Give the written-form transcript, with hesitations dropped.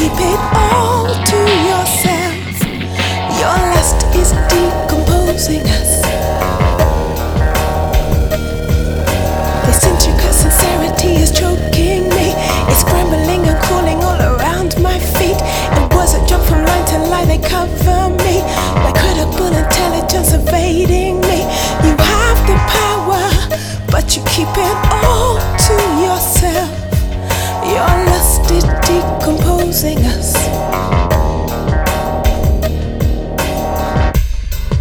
keep it all to yourself. Your lust is decomposing us. This intricate sincerity is choking me. It's scrambling and crawling all around my feet. It was a jump from line to line, they cover me like credible intelligence evading me. You have the power, but you keep it all to yourself.